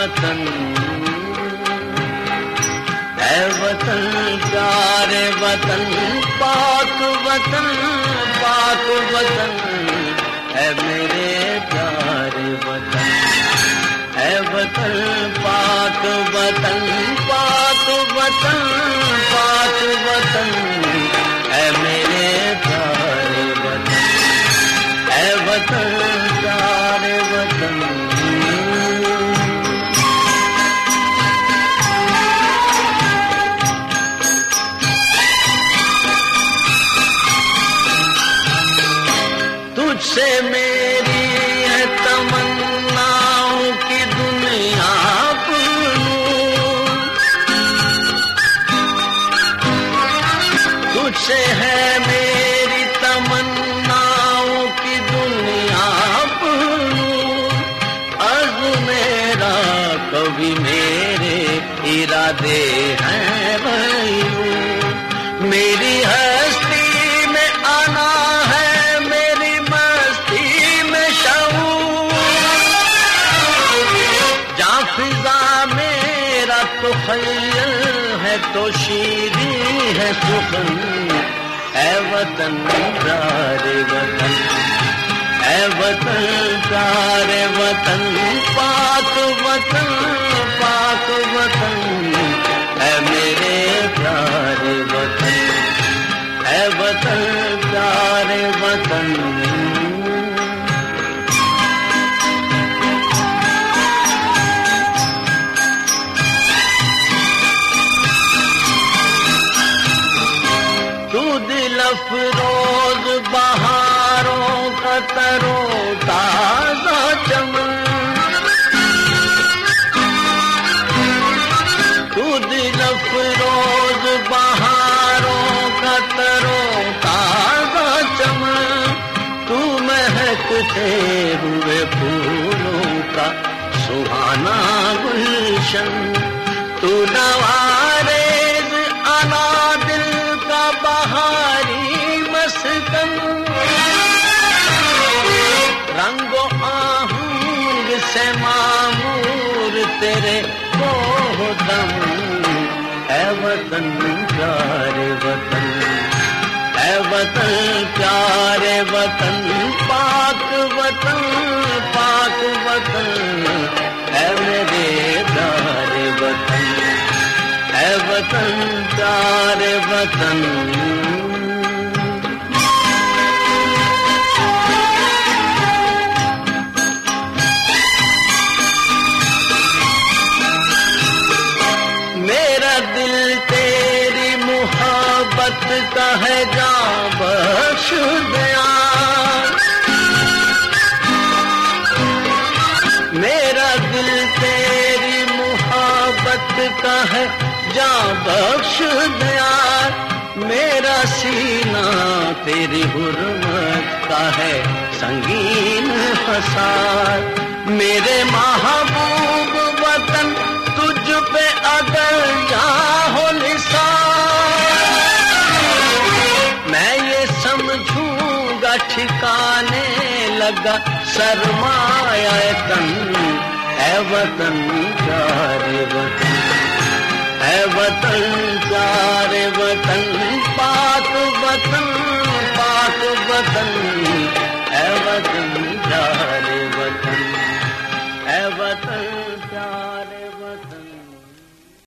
वतन, है वतन प्यारे वतन, पाक वतन, पाक वतन, है मेरे प्यारे वतन, है वतन पाक वतन, पाक वतन, पाक वतन, है मेरे प्यारे वतन, है वतन प्यारे वतन। तुझसे मेरी है तमन्नाओं की दुनिया बुलूं, तुझसे है मेरी तमन्नाओं की दुनिया बुलूं, अर्ज़ मेरा कभी मेरे इरादे हैं भैलूं, मेरी हस्ती में आना है, मेरी मस्ती में शऊर, जहाँ फिजा मेरा तो ख़य्यल है तो शीरी है सुखन, है वतन प्यारे वतन, है वतन प्यारे वतन, पाक वतन, पाक वतन, है मेरे प्यारे वतन, है वतन प्यारे वतन। तू दिल अफरोज बहारों का तरो ताज़ा चमन, तू दिल अफरोज बहारों का तरो ताज़ा चमन, तू महकते हुए फूलों का सुहाना गुलशन, तू नवारेज आना दिल का बहारी मस्कन, रंगो आहंग से मामूर तेरे कोहदम, है वतन प्यारे वतन, है वतन प्यारे वतन, पाक वतन, पाक वतन, है मेरे प्यारे वतन, है वतन प्यारे वतन। मेरा दिल तेरी मोहब्बत का है जां बख्श दया, मेरा दिल तेरी मोहब्बत का है जां बख्श दया, मेरा सीना तेरी हुर्मत का है संगीन हसार, मेरे महबूब वतन तुझ पे अगर चाहो निसार, मैं ये समझूंगा ठिकाने लगा सरमाया तन, है वतन प्यारे वतन, है वतन प्यारे वतन, पाक वतन, पाक वतन,